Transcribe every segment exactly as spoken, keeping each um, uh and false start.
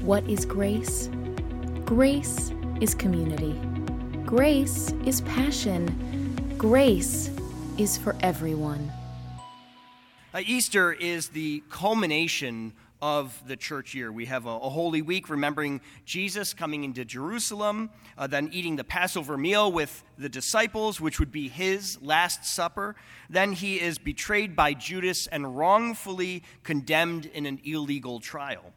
What is grace? Grace is community. Grace is passion. Grace is for everyone. Uh, Easter is the culmination of the church year. We have a, a Holy Week remembering Jesus coming into Jerusalem, uh, then eating the Passover meal with the disciples, which would be his Last Supper. Then he is betrayed by Judas and wrongfully condemned in an illegal trial.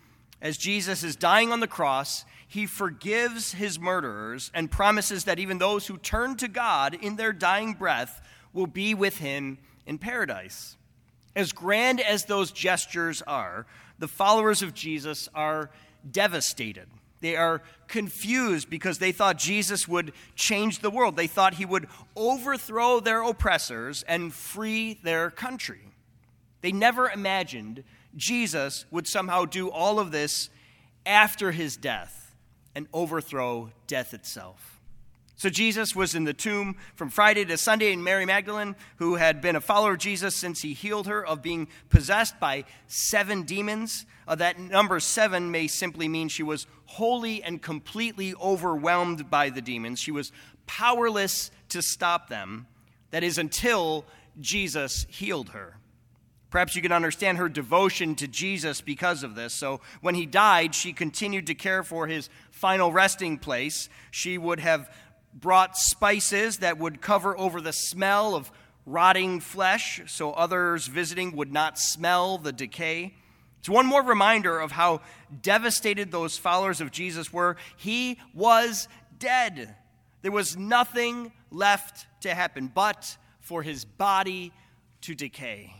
As Jesus is dying on the cross, he forgives his murderers and promises that even those who turn to God in their dying breath will be with him in paradise. As grand as those gestures are, the followers of Jesus are devastated. They are confused because they thought Jesus would change the world. They thought he would overthrow their oppressors and free their country. They never imagined Jesus would somehow do all of this after his death and overthrow death itself. So Jesus was in the tomb from Friday to Sunday, and Mary Magdalene, who had been a follower of Jesus since he healed her of being possessed by seven demons, uh, that number seven may simply mean she was wholly and completely overwhelmed by the demons. She was powerless to stop them, that is, until Jesus healed her. Perhaps you can understand her devotion to Jesus because of this. So when he died, she continued to care for his final resting place. She would have brought spices that would cover over the smell of rotting flesh so others visiting would not smell the decay. It's one more reminder of how devastated those followers of Jesus were. He was dead. There was nothing left to happen but for his body to decay.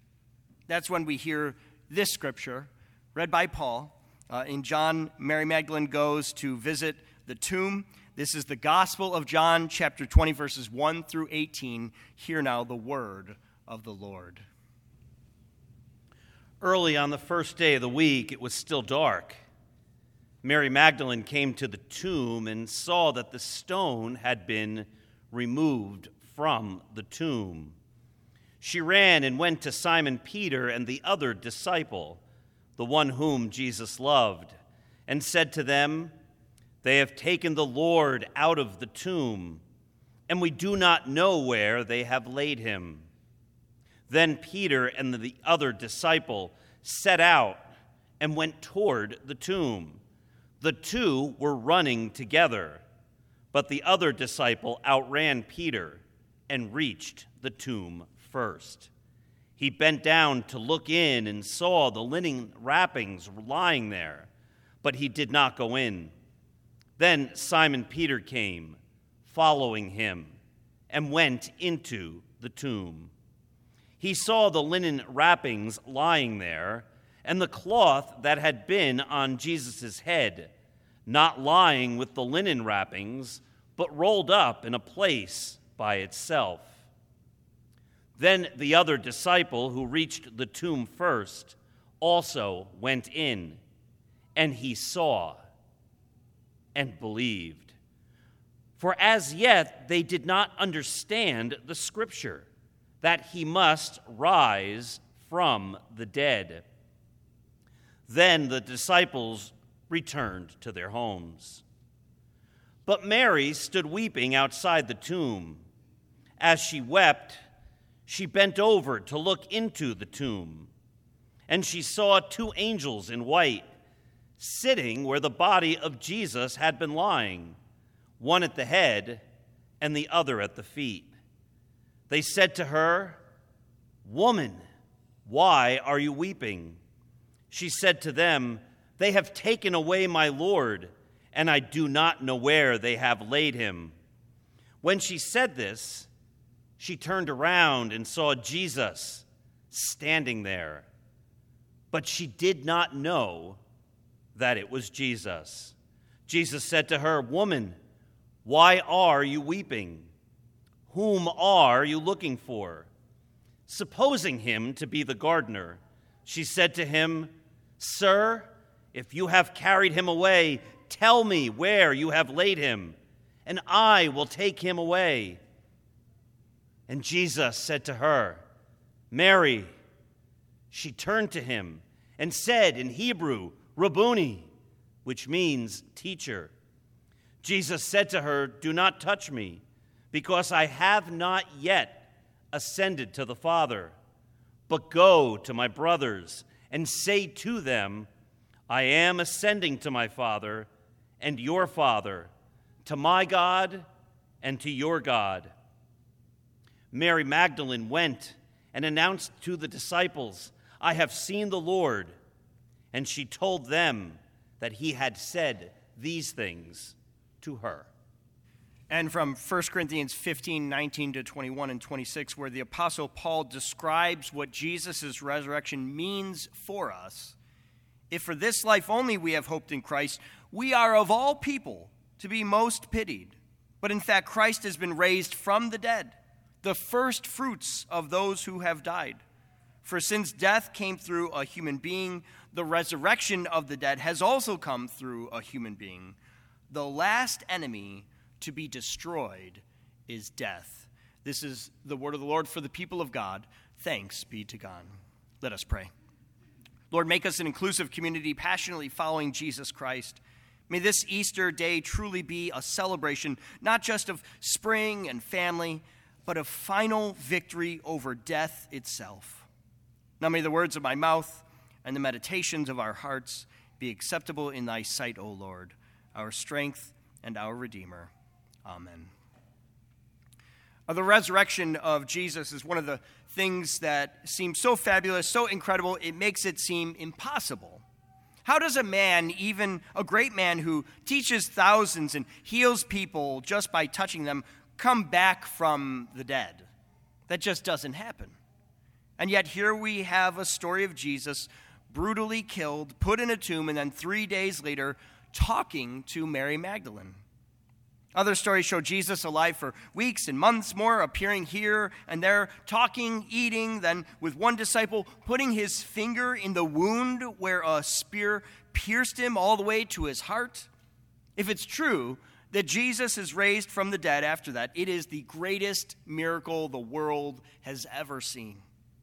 That's when we hear this scripture read by Paul. Uh, in John, Mary Magdalene goes to visit the tomb. This is the Gospel of John, chapter twenty, verses one through eighteen. Hear now the word of the Lord. Early on the first day of the week, it was still dark. Mary Magdalene came to the tomb and saw that the stone had been removed from the tomb. She ran and went to Simon Peter and the other disciple, the one whom Jesus loved, and said to them, "They have taken the Lord out of the tomb, and we do not know where they have laid him." Then Peter and the other disciple set out and went toward the tomb. The two were running together, but the other disciple outran Peter and reached the tomb first. He bent down to look in and saw the linen wrappings lying there, but he did not go in. Then Simon Peter came, following him, and went into the tomb. He saw the linen wrappings lying there, and the cloth that had been on Jesus' head, not lying with the linen wrappings, but rolled up in a place by itself. Then the other disciple who reached the tomb first also went in, and he saw and believed. For as yet they did not understand the scripture, that he must rise from the dead. Then the disciples returned to their homes. But Mary stood weeping outside the tomb. As she wept, she bent over to look into the tomb, and she saw two angels in white, sitting where the body of Jesus had been lying, one at the head and the other at the feet. They said to her, "Woman, why are you weeping?" She said to them, "They have taken away my Lord, and I do not know where they have laid him." When she said this, she turned around and saw Jesus standing there, but she did not know that it was Jesus. Jesus said to her, "Woman, why are you weeping? Whom are you looking for?" Supposing him to be the gardener, she said to him, "Sir, if you have carried him away, tell me where you have laid him, and I will take him away." And Jesus said to her, "Mary." She turned to him and said in Hebrew, "Rabboni," which means teacher. Jesus said to her, "Do not touch me, because I have not yet ascended to the Father. But go to my brothers and say to them, I am ascending to my Father and your Father, to my God and to your God." Mary Magdalene went and announced to the disciples, "I have seen the Lord." And she told them that he had said these things to her. And from First Corinthians fifteen, nineteen to twenty-one and twenty-six, where the Apostle Paul describes what Jesus' resurrection means for us. If for this life only we have hoped in Christ, we are of all people to be most pitied. But in fact, Christ has been raised from the dead, the first fruits of those who have died. For since death came through a human being, the resurrection of the dead has also come through a human being. The last enemy to be destroyed is death. This is the word of the Lord for the people of God. Thanks be to God. Let us pray. Lord, make us an inclusive community passionately following Jesus Christ. May this Easter day truly be a celebration, not just of spring and family, but of final victory over death itself. Now may the words of my mouth and the meditations of our hearts be acceptable in thy sight, O Lord, our strength and our Redeemer. Amen. Uh, the resurrection of Jesus is one of the things that seems so fabulous, so incredible, it makes it seem impossible. How does a man, even a great man who teaches thousands and heals people just by touching them, come back from the dead? That just doesn't happen. And yet here we have a story of Jesus brutally killed, put in a tomb, and then three days later talking to Mary Magdalene. Other stories show Jesus alive for weeks and months more, appearing here and there, talking, eating, then with one disciple putting his finger in the wound where a spear pierced him all the way to his heart. If it's true that Jesus is raised from the dead after that, it is the greatest miracle the world has ever seen.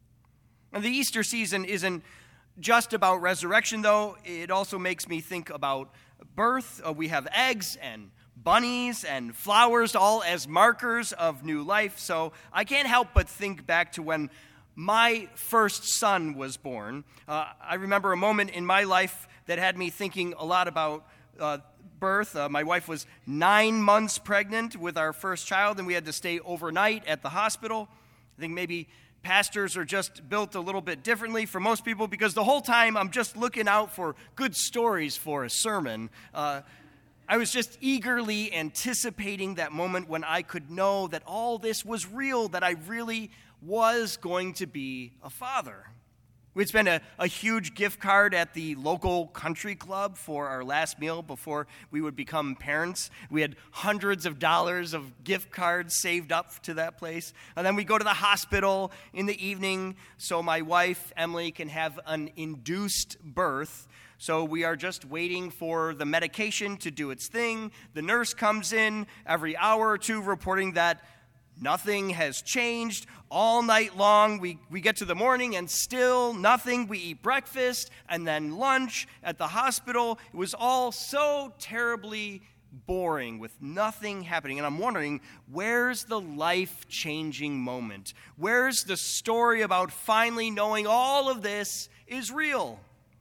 And the Easter season isn't just about resurrection, though. It also makes me think about birth. Uh, we have eggs and bunnies and flowers, all as markers of new life. So I can't help but think back to when my first son was born. Uh, I remember a moment in my life that had me thinking a lot about uh, birth. Uh, my wife was nine months pregnant with our first child, and we had to stay overnight at the hospital. I think maybe pastors are just built a little bit differently for most people, because the whole time I'm just looking out for good stories for a sermon. Uh, I was just eagerly anticipating that moment when I could know that all this was real, that I really was going to be a father. We'd spent a, a huge gift card at the local country club for our last meal before we would become parents. We had hundreds of dollars of gift cards saved up to that place. And then we go to the hospital in the evening so my wife, Emily, can have an induced birth. So we are just waiting for the medication to do its thing. The nurse comes in every hour or two reporting that nothing has changed. All night long, we, we get to the morning and still nothing. We eat breakfast and then lunch at the hospital. It was all so terribly boring with nothing happening. And I'm wondering, where's the life-changing moment? Where's the story about finally knowing all of this is real?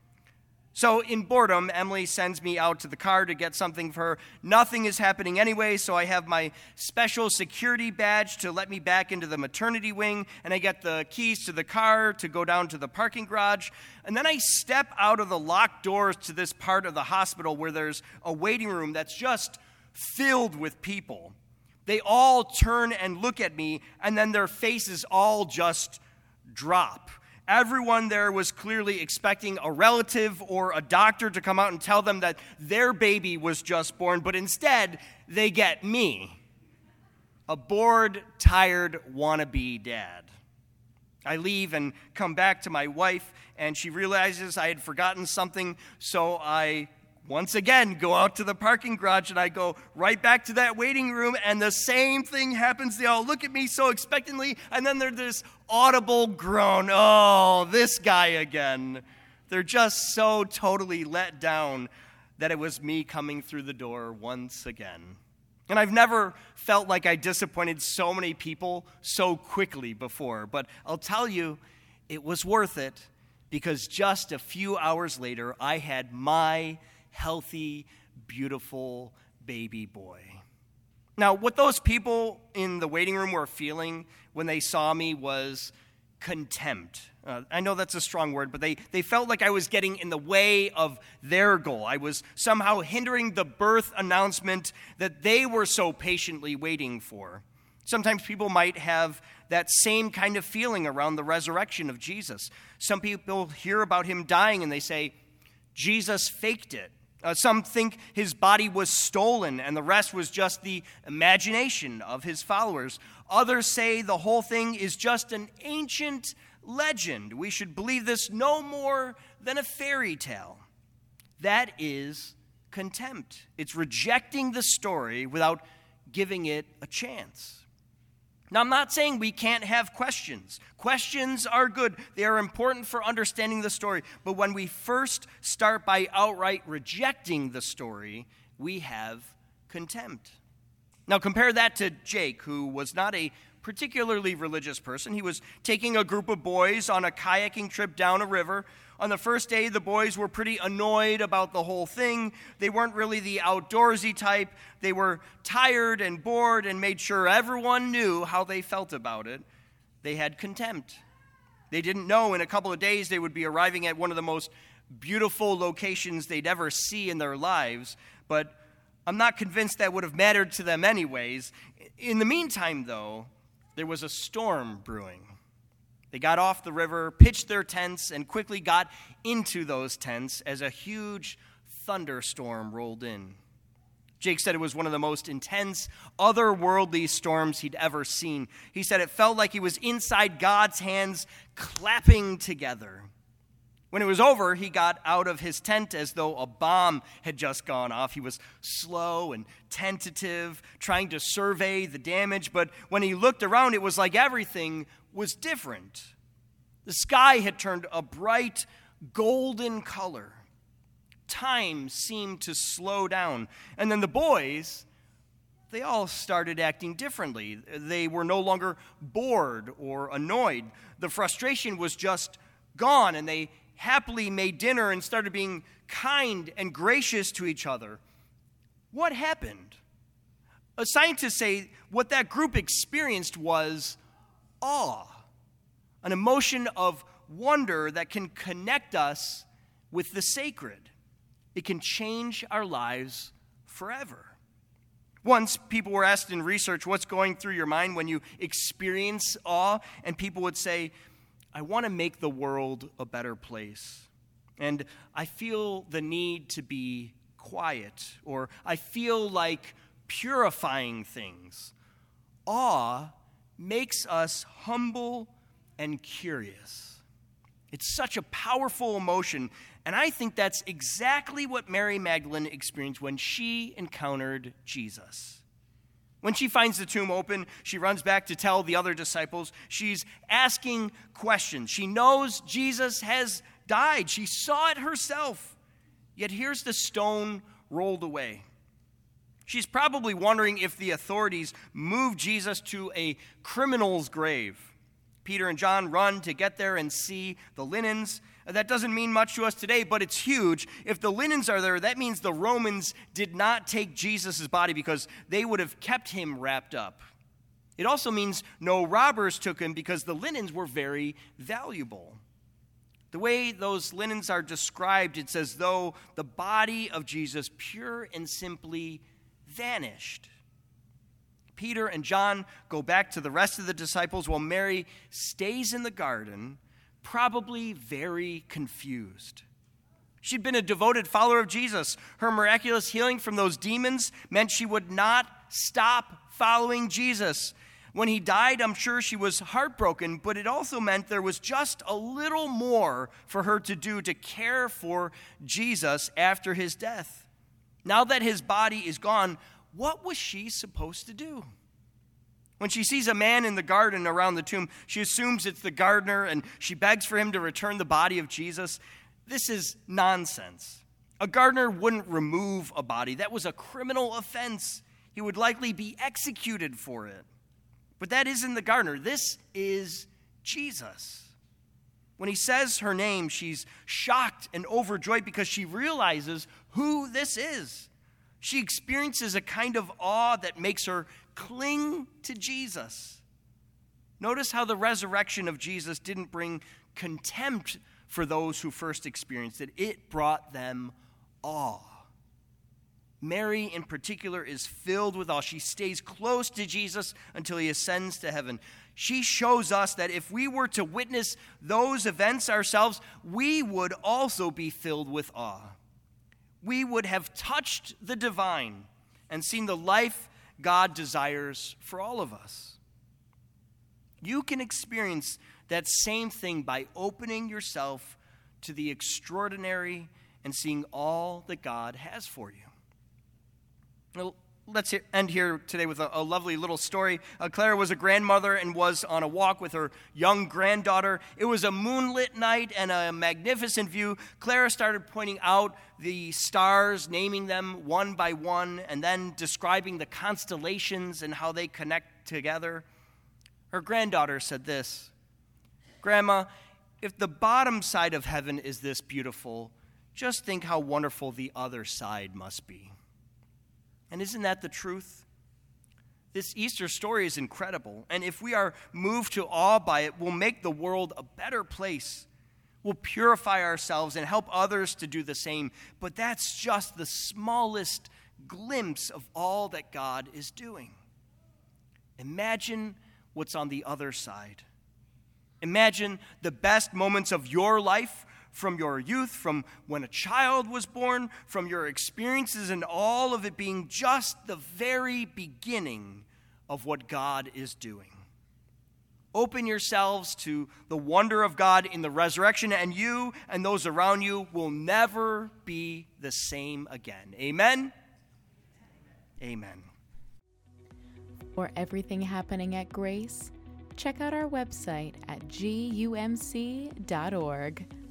So in boredom, Emily sends me out to the car to get something for her. Nothing is happening anyway, so I have my special security badge to let me back into the maternity wing, and I get the keys to the car to go down to the parking garage. And then I step out of the locked doors to this part of the hospital where there's a waiting room that's just filled with people. They all turn and look at me, and then their faces all just drop. Everyone there was clearly expecting a relative or a doctor to come out and tell them that their baby was just born, but instead, they get me, a bored, tired, wannabe dad. I leave and come back to my wife, and she realizes I had forgotten something, so I once again go out to the parking garage, and I go right back to that waiting room, and the same thing happens. They all look at me so expectantly, and then there's this audible groan. Oh, this guy again. They're just so totally let down. that it was me coming through the door once again. And I've never felt like I disappointed so many people so quickly before, but I'll tell you, it was worth it, because just a few hours later, I had my healthy, beautiful baby boy. Now, what those people in the waiting room were feeling when they saw me was contempt. Uh, I know that's a strong word, but they, they felt like I was getting in the way of their goal. I was somehow hindering the birth announcement that they were so patiently waiting for. Sometimes people might have that same kind of feeling around the resurrection of Jesus. Some people hear about him dying and they say, Jesus faked it. Uh, some think his body was stolen and the rest was just the imagination of his followers. Others say the whole thing is just an ancient legend. We should believe this no more than a fairy tale. That is contempt. It's rejecting the story without giving it a chance. Now, I'm not saying we can't have questions. Questions are good. They are important for understanding the story. But when we first start by outright rejecting the story, we have contempt. Now, compare that to Jake, who was not a particularly religious person. He was taking a group of boys on a kayaking trip down a river. On the first day, the boys were pretty annoyed about the whole thing. They weren't really the outdoorsy type. They were tired and bored and made sure everyone knew how they felt about it. They had contempt. They didn't know in a couple of days they would be arriving at one of the most beautiful locations they'd ever see in their lives, but I'm not convinced that would have mattered to them anyways. In the meantime, though, there was a storm brewing. They got off the river, pitched their tents, and quickly got into those tents as a huge thunderstorm rolled in. Jake said it was one of the most intense, otherworldly storms he'd ever seen. He said it felt like he was inside God's hands clapping together. When it was over, he got out of his tent as though a bomb had just gone off. He was slow and tentative, trying to survey the damage, but when he looked around, it was like everything was different. The sky had turned a bright golden color. Time seemed to slow down. And then the boys, they all started acting differently. They were no longer bored or annoyed. The frustration was just gone, and they happily made dinner and started being kind and gracious to each other. What happened? Uh, scientists say what that group experienced was awe, an emotion of wonder that can connect us with the sacred. It can change our lives forever. Once, people were asked in research, what's going through your mind when you experience awe? And people would say, I want to make the world a better place. And I feel the need to be quiet, or I feel like purifying things. Awe makes us humble and curious. It's such a powerful emotion, and I think that's exactly what Mary Magdalene experienced when she encountered Jesus. When she finds the tomb open, she runs back to tell the other disciples. She's asking questions. She knows Jesus has died. She saw it herself. Yet here's the stone rolled away. She's probably wondering if the authorities moved Jesus to a criminal's grave. Peter and John run to get there and see the linens. That doesn't mean much to us today, but it's huge. If the linens are there, that means the Romans did not take Jesus' body because they would have kept him wrapped up. It also means no robbers took him because the linens were very valuable. The way those linens are described, it's as though the body of Jesus pure and simply vanished. Peter and John go back to the rest of the disciples while Mary stays in the garden, probably very confused. She'd been a devoted follower of Jesus. Her miraculous healing from those demons meant she would not stop following Jesus. When he died, I'm sure she was heartbroken, but it also meant there was just a little more for her to do to care for Jesus after his death. Now that his body is gone, what was she supposed to do? When she sees a man in the garden around the tomb, she assumes it's the gardener, and she begs for him to return the body of Jesus. This is nonsense. A gardener wouldn't remove a body. That was a criminal offense. He would likely be executed for it. But that isn't the gardener. This is Jesus. When he says her name, she's shocked and overjoyed because she realizes who this is. She experiences a kind of awe that makes her cling to Jesus. Notice how the resurrection of Jesus didn't bring contempt for those who first experienced it. It brought them awe. Mary, in particular, is filled with awe. She stays close to Jesus until he ascends to heaven. She shows us that if we were to witness those events ourselves, we would also be filled with awe. We would have touched the divine and seen the life God desires for all of us. You can experience that same thing by opening yourself to the extraordinary and seeing all that God has for you. Well, let's hear, end here today with a, a lovely little story. Uh, Clara was a grandmother and was on a walk with her young granddaughter. It was a moonlit night and a magnificent view. Clara started pointing out the stars, naming them one by one, and then describing the constellations and how they connect together. Her granddaughter said this, "Grandma, if the bottom side of heaven is this beautiful, just think how wonderful the other side must be." And isn't that the truth? This Easter story is incredible. And if we are moved to awe by it, we'll make the world a better place. We'll purify ourselves and help others to do the same. But that's just the smallest glimpse of all that God is doing. Imagine what's on the other side. Imagine the best moments of your life, from your youth, from when a child was born, from your experiences, and all of it being just the very beginning of what God is doing. Open yourselves to the wonder of God in the resurrection, and you and those around you will never be the same again. Amen? Amen. For everything happening at Grace, check out our website at G U M C dot org.